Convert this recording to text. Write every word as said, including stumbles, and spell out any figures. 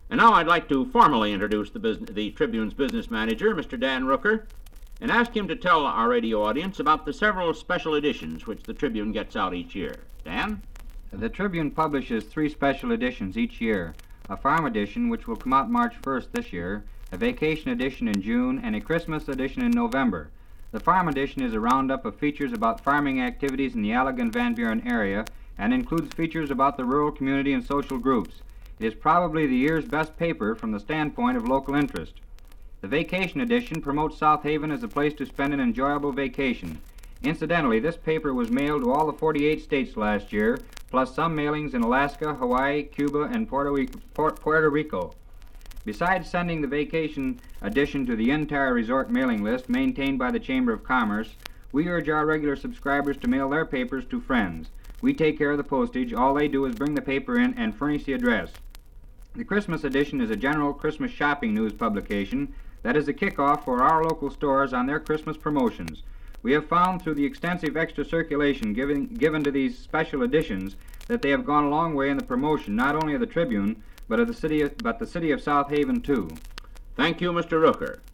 And now I'd like to formally introduce the, business, the Tribune's business manager, Mister Dan Rooker, and ask him to tell our radio audience about the several special editions which the Tribune gets out each year. Dan? The Tribune publishes three special editions each year. A farm edition, which will come out March first this year, a vacation edition in June, and a Christmas edition in November. The farm edition is a roundup of features about farming activities in the Allegan-Van Buren area and includes features about the rural community and social groups. It is probably the year's best paper from the standpoint of local interest. The vacation edition promotes South Haven as a place to spend an enjoyable vacation. Incidentally, this paper was mailed to all the forty-eight states last year, plus some mailings in Alaska, Hawaii, Cuba, and Puerto Rico. Besides sending the vacation edition to the entire resort mailing list maintained by the Chamber of Commerce, we urge our regular subscribers to mail their papers to friends. We take care of the postage. All they do is bring the paper in and furnish the address. The Christmas edition is a general Christmas shopping news publication that is the kickoff for our local stores on their Christmas promotions. We have found through the extensive extra circulation given, given to these special editions that they have gone a long way in the promotion not only of the Tribune, but of the city of, but the city of South Haven too. Thank you, Mister Rooker.